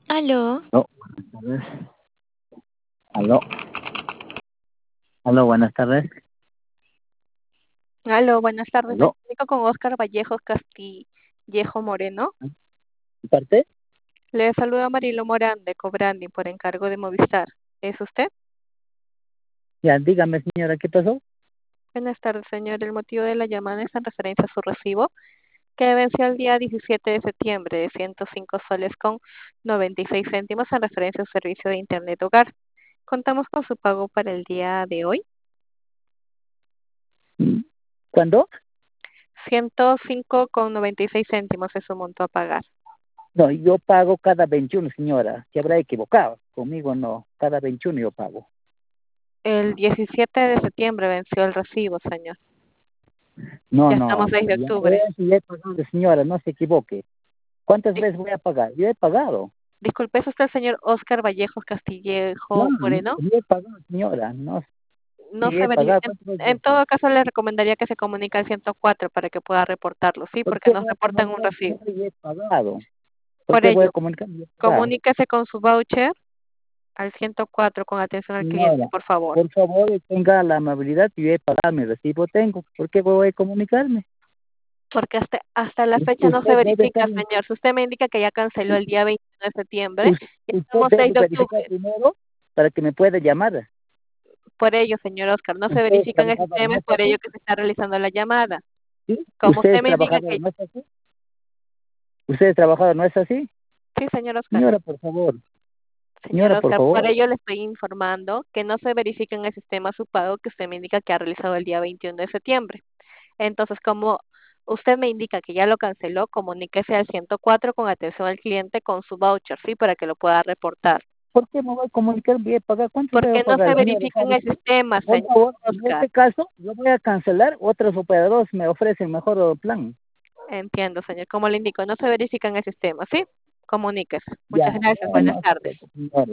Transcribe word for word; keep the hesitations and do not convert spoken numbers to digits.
Aló. No, buenas tardes. Aló. Aló, buenas tardes. Aló, buenas tardes. Me Aló. comunico con Óscar Vallejos Castillejo Moreno. ¿De parte? Le saluda Marilo Morán de Cobrandi por encargo de Movistar. ¿Es usted? Ya, dígame, señora, ¿qué pasó? Buenas tardes, señor. El motivo de la llamada es en referencia a su recibo, que venció el día diecisiete de septiembre de ciento cinco soles con noventa y seis céntimos en referencia a su servicio de Internet Hogar. Contamos con su pago para el día de hoy. Mm, ¿Cuándo? ciento cinco con noventa y seis céntimos es su monto a pagar. No, yo pago cada veintiuno, señora. Se habrá equivocado. Conmigo no. Cada veintiuno yo pago. El diecisiete de septiembre venció el recibo, señor. No, Ya no, estamos seis de ya, octubre. eso ya he pagado, señora, no se equivoque. ¿Cuántas Di- veces voy a pagar? Yo he pagado. Disculpe, ¿es usted el señor Óscar Vallejos Castillejo Claro, yo, Moreno? yo he pagado, señora. No, No sí he se veri- pagado. en, ¿Cuántas veces? en todo caso, le recomendaría que se comunique al ciento cuatro para que pueda reportarlo, ¿sí? ¿Por Porque qué nos voy a reportan un comunicar, recibo. señora? Yo he pagado. ¿Por Por qué voy ello, a comunicar? Yo he pagado. comuníquese con su voucher al ciento cuatro con atención al cliente, Señora, por favor. por favor, tenga la amabilidad, yo he pagado mi recibo, tengo. ¿Por qué voy a comunicarme? Porque hasta, hasta la U- fecha no se Usted debe verifica, estar, señor. Si usted me indica que ya canceló el día veintiuno de septiembre, us- ya usted estamos seis debe de verificar octubre. primero para que me pueda llamar. Por ello, señor Óscar, no se Usted es verifica en el trabajador, sistema, ¿no es es por ello así? que se está realizando la llamada. ¿Sí? Como Usted usted es me indica trabajador, que ¿no es así? Usted es trabajador, ¿no es así? sí, señor Óscar. Señora, por favor. Señor Señora, por Oscar, por favor. ello le estoy informando que no se verifica en el sistema su pago que usted me indica que ha realizado el día veintiuno de septiembre. Entonces, como usted me indica que ya lo canceló, comuníquese al ciento cuatro con atención al cliente con su voucher, ¿sí? Para que lo pueda reportar. ¿Por qué me voy a comunicar? Voy a pagar. ¿Cuánto debo Porque no se pagar, señora? verifica en ¿Sabe el qué? sistema, Por señor favor, en Oscar. este caso, yo voy a cancelar. Otros operadores me ofrecen mejor plan. Entiendo, señor. Como le indico, no se verifica en el sistema, ¿sí? Comuníquese. Ya, Muchas gracias. no, Buenas no se tardes. preocupe, señora.